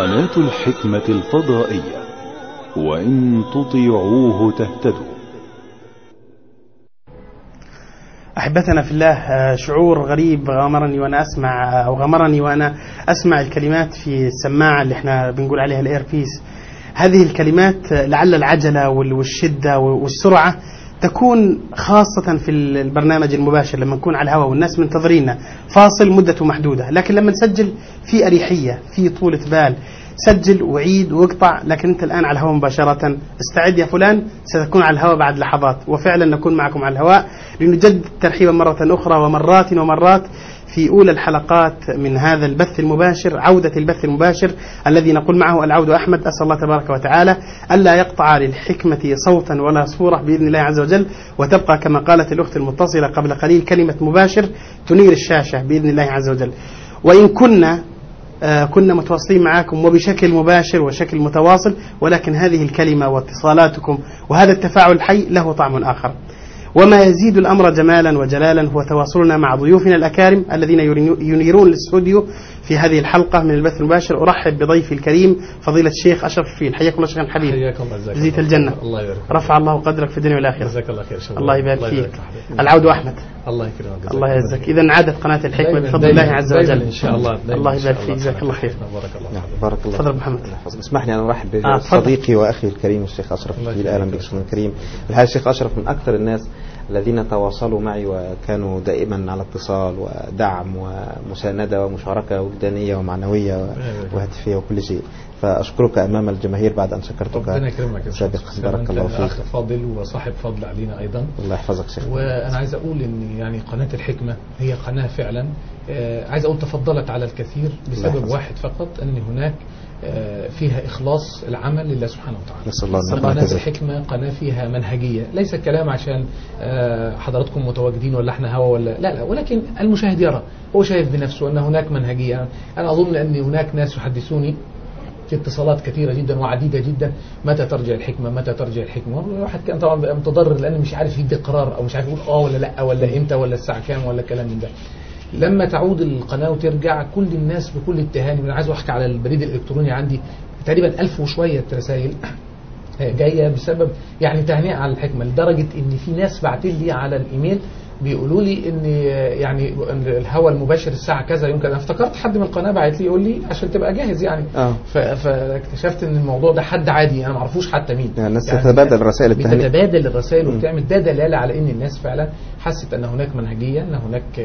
قناة الحكمة الفضائية، وإن تطيعوه تهتدوا. أحبتنا في الله، شعور غريب غمرني وأنا أسمع الكلمات في السماعة اللي احنا بنقول عليها الإيربيس. هذه الكلمات لعل العجلة والشدة والسرعة تكون خاصة في البرنامج المباشر لما نكون على الهواء والناس منتظريننا، فاصل مدته محدودة، لكن لما نسجل في أريحية، في طولة بال، سجل وعيد واقطع، لكن أنت الآن على الهواء مباشرة. استعد يا فلان، ستكون على الهواء بعد لحظات، وفعلا نكون معكم على الهواء لنجدد ترحيبا مرة أخرى ومرات في أولى الحلقات من هذا البث المباشر، عودة البث المباشر الذي نقول معه العود أحمد. أسأل الله تبارك وتعالى ألا يقطع للحكمة صوتا ولا صورة بإذن الله عز وجل، وتبقى كما قالت الأخت المتصلة قبل قليل كلمة مباشر تنير الشاشة بإذن الله عز وجل. وإن كنا متواصلين معكم وبشكل مباشر وشكل متواصل، ولكن هذه الكلمة واتصالاتكم وهذا التفاعل الحي له طعم آخر. وما يزيد الأمر جمالا وجلالا هو تواصلنا مع ضيوفنا الأكارم الذين ينيرون الاستوديو في هذه الحلقة من البث المباشر. أرحب بضيفي الكريم فضيلة الشيخ أشرف الفيل. حياكم الله شيخ الحبيب. حياكم الله. جزيت الجنة. الله يبارك. رفع الله قدرك في الدنيا والآخرة. جزاك الله خير. الله يبارك فيك. العود أحمد. الله يكرمك. الله يعزك. إذا عادت قناة الحكمة بفضل الله عز وجل إن شاء الله. الله يبارك فيك. جزاك الله خير. بارك الله. تفضل محمد. اسمحني أن أرحب بصديقي وأخي الكريم الشيخ أشرف الفيل. أهلا بك شيخنا الكريم. الحقيقة الشيخ أشرف من أكثر الناس الذين تواصلوا معي وكانوا دائما على اتصال ودعم ومساندة ومشاركة وجدانية ومعنوية وهاتفية وكل شيء. فأشكرك أمام الجماهير بعد أن شكرتك ربنا يكرمك سابقا. بارك الله فيك. أخ فاضل وصاحب فضل علينا أيضا. الله يحفظك شيخ. وأنا عايز أقول إن يعني قناة الحكمة هي قناة فعلا عايز أقول تفضلت على الكثير بسبب واحد فقط، أن هناك فيها إخلاص العمل لله سبحانه وتعالى. قناة الحكمة قناة فيها منهجية، ليس كلام عشان حضراتكم متواجدين ولا احنا هوا ولا لا، ولكن المشاهد يرى، هو شايف بنفسه أن هناك منهجية. أنا أظن أن هناك ناس يحدثوني في اتصالات كثيرة جدا وعديدة جدا، متى ترجع الحكمة متى ترجع الحكمة. الواحد كان طبعا بقى متضرر لأنه مش عارف يدي قرار أو مش عارف يقول ولا لا ولا إمتى ولا الساعة كام ولا كلام من ده. لما تعود القناة وترجع كل الناس بكل التهاني، أنا عايز أحكي على البريد الإلكتروني عندي تقريبا 1000 وشوية رسائل جاية بسبب يعني تهنئة على الحكمة، لدرجة إن في ناس بعتين لي على الإيميل بيقولوا لي ان يعني الهواء المباشر الساعه كذا يمكن. انا افتكرت حد من القناه بعت لي يقول لي عشان تبقى جاهز يعني. فاكتشفت ان الموضوع ده حد عادي انا ما اعرفوش حتى مين. يعني الناس تتبادل الرسائل التهنئه، بتتبادل الرسائل وبتعمل ده دلاله على ان الناس فعلا حست ان هناك منهجيه، ان هناك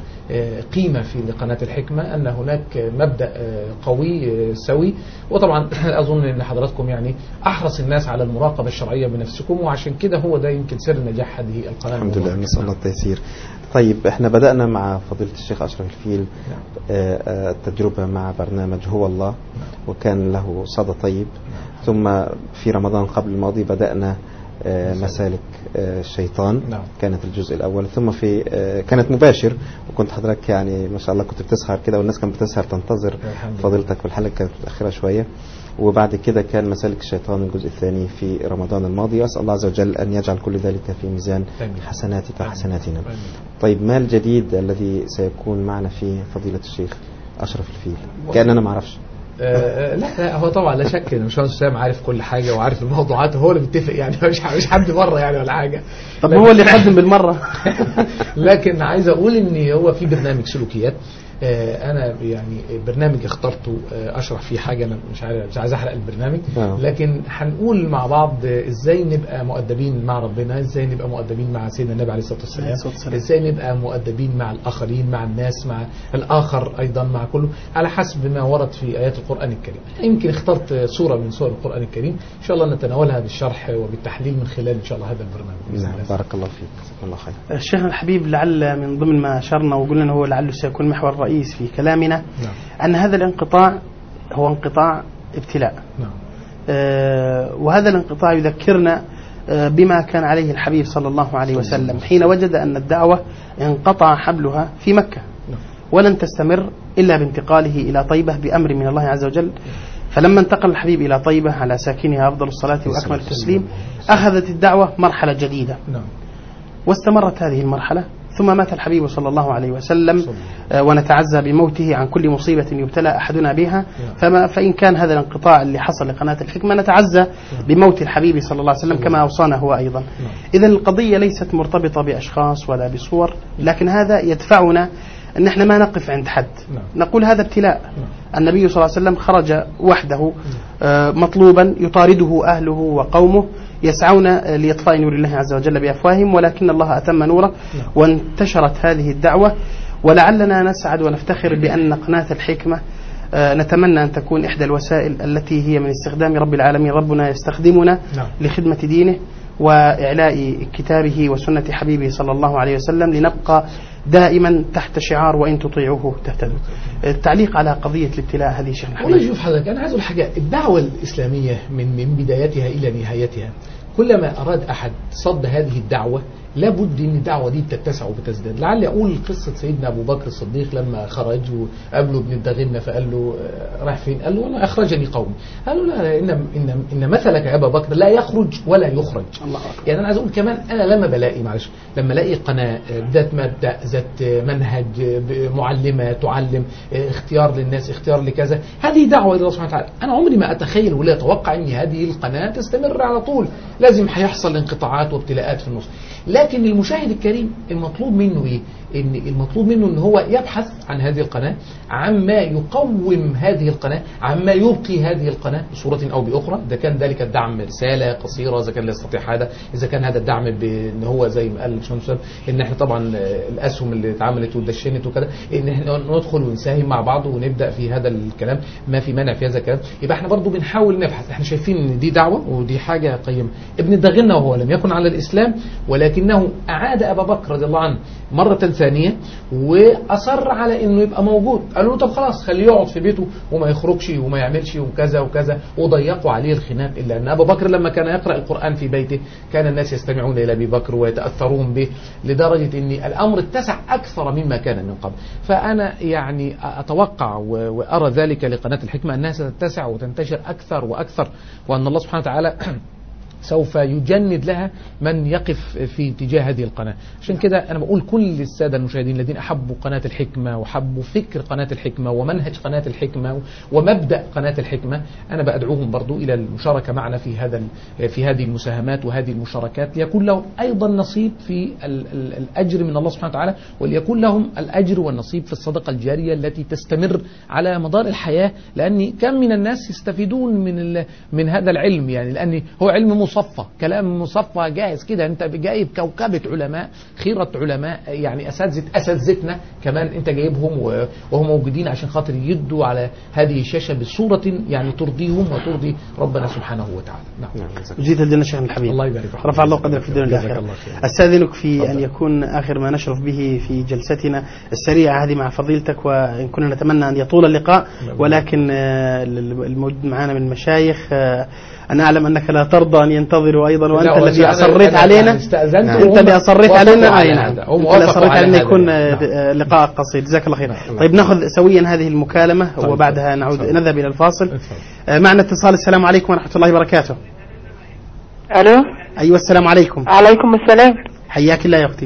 قيمه في قناه الحكمه، ان هناك مبدا قوي سوي. وطبعا اظن ان حضراتكم يعني احرص الناس على المراقبه الشرعيه بنفسكم، وعشان كده هو ده يمكن سر نجاح هذه القناه. الحمد لله، نسال الله التيسير. طيب احنا بدأنا مع فضيلة الشيخ أشرف الفيل التجربة مع برنامج هو الله، وكان له صدى طيب. ثم في رمضان قبل الماضي بدأنا مسالك الشيطان، كانت الجزء الأول. ثم في كانت مباشر، وكنت حضرتك يعني ما شاء الله كنت بتسهر كده والناس كانت بتسهر تنتظر فضيلتك، والحلقة كانت متأخرة شوية. وبعد كده كان مسالك الشيطان الجزء الثاني في رمضان الماضي. أسأل الله عز وجل أن يجعل كل ذلك في ميزان حسناتك وحسناتنا. طيب ما الجديد الذي سيكون معنا فيه فضيلة الشيخ أشرف الفيل؟ كأننا ما عرفش. لا هو طبعا لا شك ان مشاهد سام عارف كل حاجه وعارف الموضوعات، هو اللي بيتفق يعني، مش حد بره يعني ولا حاجه. طب هو اللي يقدم بالمره. لكن عايز اقول ان هو في برنامج سلوكيات انا يعني برنامج اخترته اشرح فيه حاجه، انا مش عايز احرق البرنامج، لكن هنقول مع بعض ازاي نبقى مؤدبين مع ربنا، ازاي نبقى مؤدبين مع سيدنا النبي عليه الصلاه والسلام، ازاي نبقى مؤدبين مع الاخرين، مع الناس، مع الاخر ايضا، مع كله على حسب ما ورد في ايات القران الكريم. يمكن اخترت سوره من سور القران الكريم ان شاء الله نتناولها بالشرح وبالتحليل من خلال ان شاء الله هذا البرنامج. بارك الله فيك، جزاك الله خير. الشيخ الحبيب، لعل من ضمن ما اشرنا وقلنا انه هو لعله سيكون محور رئيس في كلامنا أن هذا الانقطاع هو انقطاع ابتلاء. وهذا الانقطاع يذكرنا بما كان عليه الحبيب صلى الله عليه وسلم حين وجد أن الدعوة انقطع حبلها في مكة ولن تستمر إلا بانتقاله إلى طيبة بأمر من الله عز وجل. فلما انتقل الحبيب إلى طيبة على ساكنها أفضل الصلاة وأكمل التسليم أخذت الدعوة مرحلة جديدة، واستمرت هذه المرحلة ثم مات الحبيب صلى الله عليه وسلم، ونتعزى بموته عن كل مصيبة يبتلى أحدنا بها. فإن كان هذا الانقطاع اللي حصل لقناة الحكمة نتعزى بموت الحبيب صلى الله عليه وسلم كما أوصانا هو أيضا. إذن القضية ليست مرتبطة بأشخاص ولا بصور، لكن هذا يدفعنا أن احنا ما نقف عند حد، نقول هذا ابتلاء. النبي صلى الله عليه وسلم خرج وحده مطلوبا، يطارده أهله وقومه يسعون لإطفاء نور الله عز وجل بأفواههم، ولكن الله أتم نوره وانتشرت هذه الدعوة. ولعلنا نسعد ونفتخر بأن قناة الحكمة نتمنى أن تكون إحدى الوسائل التي هي من استخدام رب العالمين، ربنا يستخدمنا لخدمة دينه وإعلاء كتابه وسنة حبيبه صلى الله عليه وسلم، لنبقى دائما تحت شعار وإن تطيعوه تهتدوا. التعليق على قضية الابتلاء هذه شيخ محمد. والله شوف حضرتك، أنا عايز أقول حاجة. الدعوة الإسلامية من بدايتها إلى نهايتها كلما أراد أحد صد هذه الدعوة لابد أن الدعوة دي تتسع وتزداد. لعلي أقول قصة سيدنا أبو بكر الصديق لما خرج وقابله ابن الدغنة فقال له راح فين؟ قال له أنا أخرجني قومي. قال له لا، إن مثلك يا أبا بكر لا يخرج ولا يخرج. يعني أنا عايز أقول كمان، أنا لما بلاقي لما الاقي قناة ذات مبدأ، ذات منهج، معلمة تعلم، اختيار للناس، اختيار لكذا، هذه دعوة إلى الله سبحانه وتعالى. أنا عمري ما أتخيل ولا أتوقع أن هذه القناة تستمر على طول، لازم هيحصل انقطاعات وابتلاءات في النص. لكن المشاهد الكريم المطلوب منه إيه؟ المطلوب منه أن هو يبحث عن هذه القناة، عما يقوم هذه القناة، عما يبقي هذه القناة بصورة أو بأخرى. إذا كان ذلك الدعم رسالة قصيرة، إذا كان لا يستطيع هذا، إذا كان هذا الدعم بأن هو زي ما قال الشمس إن إحنا طبعا الأسهم اللي اتعملت ودشنت وكذا، إن إحنا ندخل ونساهم مع بعض ونبدأ في هذا الكلام، ما في مانع في هذا الكلام. يبقى إحنا برضو بنحاول نبحث. إحنا شايفين إن دي دعوة ودي حاجة قيمة. ابن الدغنة وهو لم يكن على الإسلام، ولكنه أعاد أبا بكر رضي الله عنه مرة ثانية وأصر على إنه يبقى موجود. قالوا له طب خلاص خليه يقعد في بيته وما يخرجش وما يعملش وكذا وكذا، وضيقوا عليه الخناق. إلا أن أبا بكر لما كان يقرأ القرآن في بيته كان الناس يستمعون إلى أبي بكر ويتأثرون به، لدرجة أن الأمر اتسع أكثر مما كان من قبل. فأنا يعني أتوقع وأرى ذلك لقناة الحكمة أنها ستتسع وتنتشر أكثر وأكثر، وأن الله سبحانه وتعالى سوف يجند لها من يقف في اتجاه هذه القناة. عشان كده أنا بقول كل السادة المشاهدين الذين أحبوا قناة الحكمة وحبوا فكر قناة الحكمة ومنهج قناة الحكمة ومبدأ قناة الحكمة، أنا بأدعوهم برضو إلى المشاركة معنا في هذه المساهمات وهذه المشاركات، ليكون لهم أيضا نصيب في الأجر من الله سبحانه وتعالى، وليكون لهم الأجر والنصيب في الصدقة الجارية التي تستمر على مدار الحياة. لأن كم من الناس يستفيدون من هذا العلم، يعني لأن هو علم مصفى، كلام مصفى جاهز كده. انت جايب كوكبة علماء، خيرة علماء، يعني أساتذتنا كمان انت جايبهم وهم موجودين عشان خاطر يدوا على هذه الشاشة بصورة يعني ترضيهم وترضي ربنا سبحانه وتعالى. نعم. جزيت الجنة شيخ الحبيب، الله يبارك فيك، رفع الله قدرك في الدنيا والآخرة. أستاذنك في أن يكون آخر ما نشرف به في جلستنا السريعة هذه مع فضيلتك، وإن كنا نتمنى أن يطول اللقاء، ولكن الموجود معنا من مشايخ أنا أعلم أنك لا ترضى أن ينتظروا أيضا، وأنت الذي أصريت علينا، أنت اللي أصريت علينا، أنت اللي أصريت علينا يكون لقاء قصير. جزاك الله خير. طيب نأخذ سويا هذه المكالمة وبعدها نذهب إلى الفاصل. معنا اتصال. السلام عليكم ورحمة الله وبركاته. ألو. أيوة السلام عليكم. عليكم السلام. حياك الله يا أختي.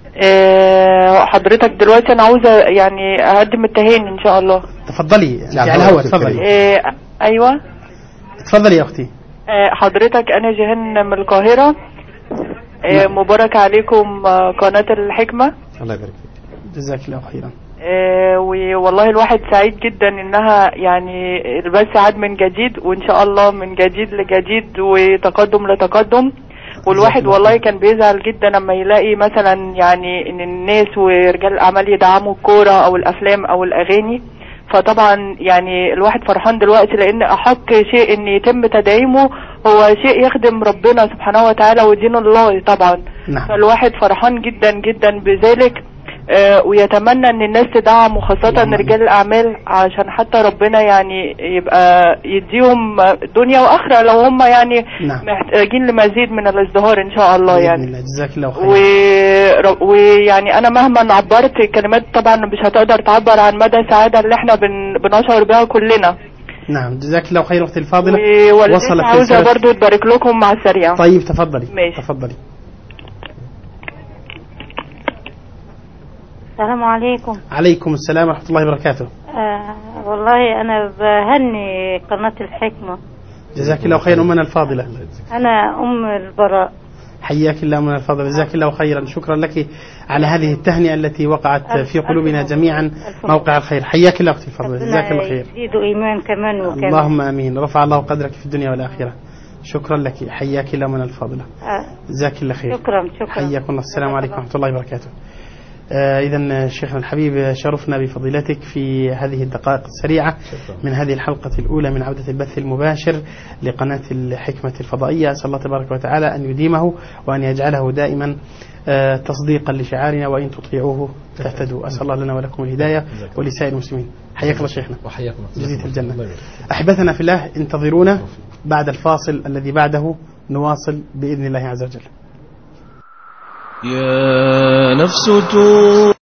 حضرتك دلوقتي أنا عاوزة يعني أقدم التهاني إن شاء الله. تفضلي أنت على الهواء، تفضلي. أيوة تفضلي يا أختي. حضرتك أنا جيهان من القاهرة. مبارك عليكم قناة الحكمة. الله يبارك فيك. جزاك الله خيرا. والله الواحد سعيد جدا إنها يعني البث عاد من جديد، وإن شاء الله من جديد لجديد وتقدم لتقدم. والواحد والله كان بيزعل جدا لما يلاقي مثلا يعني إن الناس ورجال الأعمال يدعموا الكورة أو الأفلام أو الأغاني. فطبعا يعني الواحد فرحان دلوقتي، لان احق شيء ان يتم تدعيمه هو شيء يخدم ربنا سبحانه وتعالى ودين الله طبعا. نعم. فالواحد فرحان جدا جدا بذلك، ويتمنى ان الناس تدعم وخاصة رجال الاعمال عشان حتى ربنا يعني يبقى يديهم دنيا واخرة لو هم يعني محتاجين لمزيد من الازدهار ان شاء الله يعني. جزاك الله خير. ويعني انا مهما عبرت كلمات طبعا مش هتقدر تعبر عن مدى السعادة اللي احنا بنشعر بها كلنا. نعم جزاك الله خير اختي الفاضلة. ووالدتي عاوزة برضو تبارك لكم مع السريع. طيب تفضلي. ماشي. تفضلي. السلام عليكم. عليكم السلام ورحمة الله وبركاته. والله أنا بهني قناة الحكمة. جزاك الله خيرا أمنا الفاضلة. أنا أم البراء. حياك الله أمنا الفاضلة، جزاك الله خيرا، شكرا لك على هذه التهنئة التي وقعت في قلوبنا جميعا موقع الخير. حياك الله أختي الفاضلة، جزاك الله خير. يزيدوا إيمان كمان وكمان. اللهم آمين، رفع الله قدرك في الدنيا والآخرة. شكرا لك، حياك الله أمنا الفاضلة، جزاك الله خير. شكرا. حياكم الله، السلام عليكم ورحمة الله وبركاته. إذن شيخنا الحبيب شرفنا بفضيلتك في هذه الدقائق السريعة من هذه الحلقة الأولى من عودة البث المباشر لقناة الحكمة الفضائية. أسأل الله تبارك وتعالى أن يديمه وأن يجعله دائما تصديقا لشعارنا وإن تطيعوه تهتدوا. أسأل الله لنا ولكم الهداية ولسائر المسلمين. حياك الله شيخنا، وحياكم جزيت الجنة. أحبتنا في الله، انتظرونا بعد الفاصل الذي بعده نواصل بإذن الله عز وجل. يا نفس